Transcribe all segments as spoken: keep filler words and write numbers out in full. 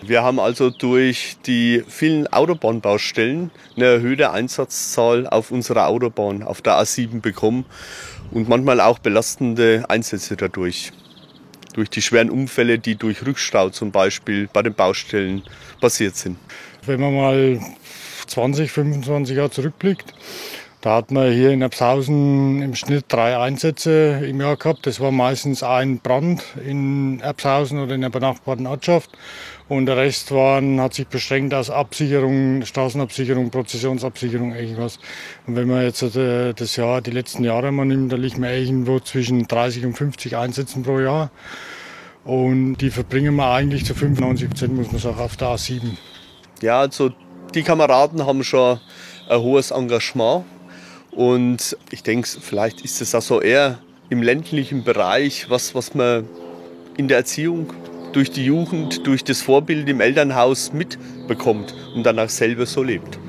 Wir haben also durch die vielen Autobahnbaustellen eine erhöhte Einsatzzahl auf unserer Autobahn, auf der A sieben bekommen und manchmal auch belastende Einsätze dadurch. Durch die schweren Unfälle, die durch Rückstau zum Beispiel bei den Baustellen passiert sind. Wenn man mal zwanzig, fünfundzwanzig Jahre zurückblickt, da hat man hier in Erbshausen im Schnitt drei Einsätze im Jahr gehabt. Das war meistens ein Brand in Erbshausen oder in der benachbarten Ortschaft. Und der Rest waren, hat sich beschränkt aus Absicherung, Straßenabsicherung, Prozessionsabsicherung, irgendwas. Und wenn man jetzt äh, das Jahr, die letzten Jahre mal nimmt, da liegt man irgendwo zwischen dreißig und fünfzig Einsätzen pro Jahr. Und die verbringen wir eigentlich zu fünfundneunzig Prozent, muss man sagen, auf der A sieben. Ja, also die Kameraden haben schon ein hohes Engagement. Und ich denke, vielleicht ist es auch so eher im ländlichen Bereich, was, was man in der Erziehung durch die Jugend, durch das Vorbild im Elternhaus mitbekommt und dann auch selber so lebt.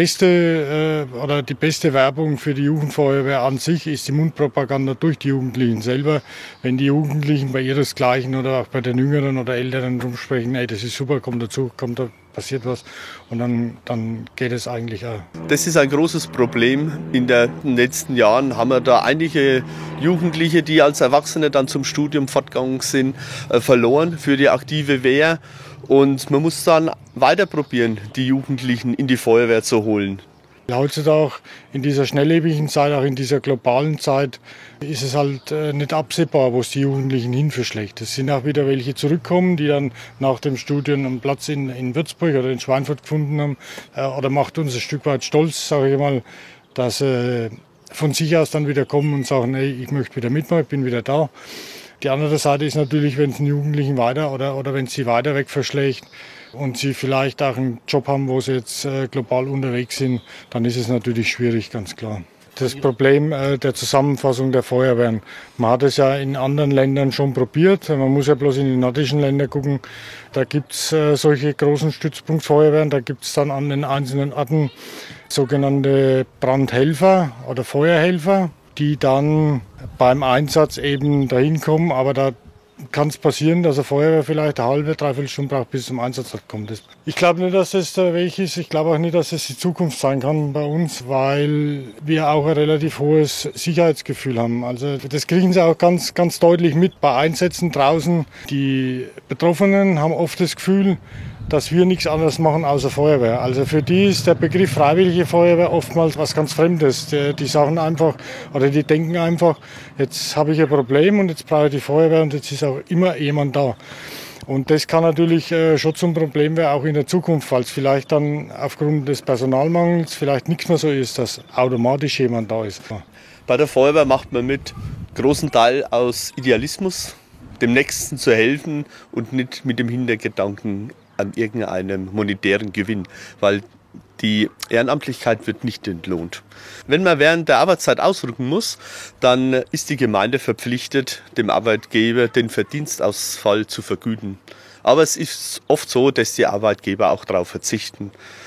Beste äh, oder die beste Werbung für die Jugendfeuerwehr an sich ist die Mundpropaganda durch die Jugendlichen selber. Wenn die Jugendlichen bei ihresgleichen oder auch bei den Jüngeren oder Älteren rumsprechen, ey, das ist super, kommt dazu, kommt da, passiert was, und dann, dann geht es eigentlich auch. Das ist ein großes Problem. In den letzten Jahren haben wir da einige Jugendliche, die als Erwachsene dann zum Studium fortgegangen sind, äh, verloren für die aktive Wehr. Und man muss dann weiter probieren, die Jugendlichen in die Feuerwehr zu holen. Heutzutage in dieser schnelllebigen Zeit, auch in dieser globalen Zeit, ist es halt nicht absehbar, wo es die Jugendlichen hin verschlägt. Es sind auch wieder welche zurückkommen, die dann nach dem Studium einen Platz in, in Würzburg oder in Schweinfurt gefunden haben. Oder macht uns ein Stück weit stolz, sage ich mal, dass sie von sich aus dann wieder kommen und sagen, hey, ich möchte wieder mitmachen, ich bin wieder da. Die andere Seite ist natürlich, wenn es den Jugendlichen weiter oder, oder wenn es sie weiter weg verschlägt und sie vielleicht auch einen Job haben, wo sie jetzt äh, global unterwegs sind, dann ist es natürlich schwierig, ganz klar. Das Problem äh, der Zusammenfassung der Feuerwehren. Man hat es ja in anderen Ländern schon probiert. Man muss ja bloß in die nordischen Länder gucken. Da gibt es äh, solche großen Stützpunktfeuerwehren. Da gibt es dann an den einzelnen Orten sogenannte Brandhelfer oder Feuerhelfer, die dann beim Einsatz eben dahin kommen, aber da kann es passieren, dass eine Feuerwehr vielleicht eine halbe, dreiviertel Stunde braucht, bis es zum Einsatz kommt. Ich glaube nicht, dass das der Weg ist. Ich glaube auch nicht, dass es die Zukunft sein kann bei uns, weil wir auch ein relativ hohes Sicherheitsgefühl haben. Also das kriegen Sie auch ganz, ganz deutlich mit bei Einsätzen draußen. Die Betroffenen haben oft das Gefühl, dass wir nichts anderes machen außer Feuerwehr. Also für die ist der Begriff Freiwillige Feuerwehr oftmals was ganz Fremdes. Die, die sagen einfach oder die denken einfach, jetzt habe ich ein Problem und jetzt brauche ich die Feuerwehr und jetzt ist auch immer jemand da. Und das kann natürlich äh, schon zum Problem werden, auch in der Zukunft, falls vielleicht dann aufgrund des Personalmangels vielleicht nichts mehr so ist, dass automatisch jemand da ist. Bei der Feuerwehr macht man mit großen Teil aus Idealismus, dem Nächsten zu helfen und nicht mit dem Hintergedanken an irgendeinem monetären Gewinn, weil die Ehrenamtlichkeit wird nicht entlohnt. Wenn man während der Arbeitszeit ausrücken muss, dann ist die Gemeinde verpflichtet, dem Arbeitgeber den Verdienstausfall zu vergüten. Aber es ist oft so, dass die Arbeitgeber auch darauf verzichten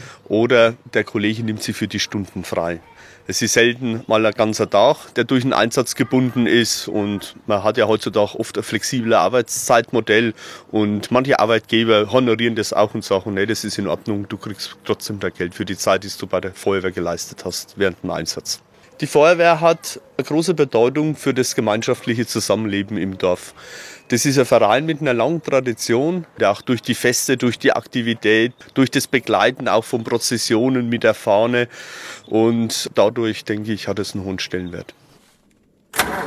oder der Kollege nimmt sie für die Stunden frei. Es ist selten mal ein ganzer Tag, der durch einen Einsatz gebunden ist, und man hat ja heutzutage oft ein flexibles Arbeitszeitmodell und manche Arbeitgeber honorieren das auch und sagen, nee, das ist in Ordnung, du kriegst trotzdem dein Geld für die Zeit, die du bei der Feuerwehr geleistet hast während dem Einsatz. Die Feuerwehr hat eine große Bedeutung für das gemeinschaftliche Zusammenleben im Dorf. Das ist ein Verein mit einer langen Tradition, der auch durch die Feste, durch die Aktivität, durch das Begleiten auch von Prozessionen mit der Fahne, und dadurch, denke ich, hat es einen hohen Stellenwert.